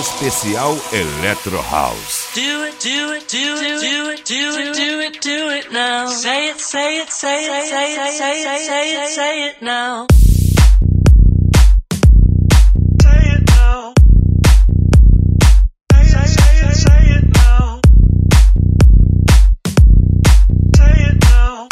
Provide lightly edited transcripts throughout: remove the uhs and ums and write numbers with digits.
especial Electro House. Do it, do it, do it, do it, do it, do it, do it now. Say it, say it, say it, say it, say it, say it, say it now. Say it now. Say it, say it, say it now. Say it now.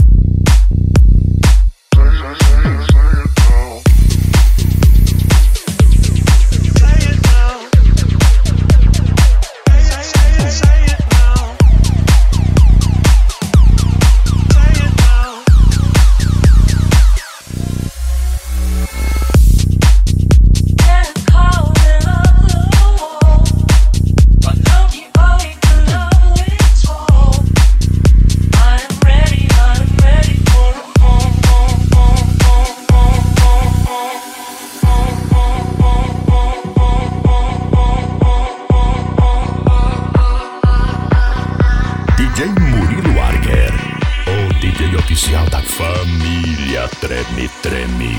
DJ Murilo Arger, o DJ oficial da família Treme Treme.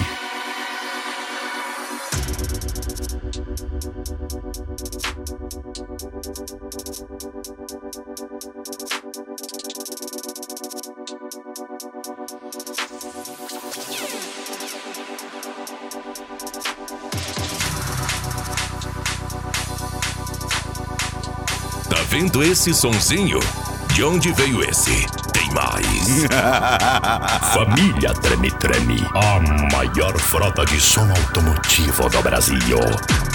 Tá vendo esse sonzinho? De onde veio esse? Tem mais. Família Treme Treme, a maior frota de som automotivo do Brasil.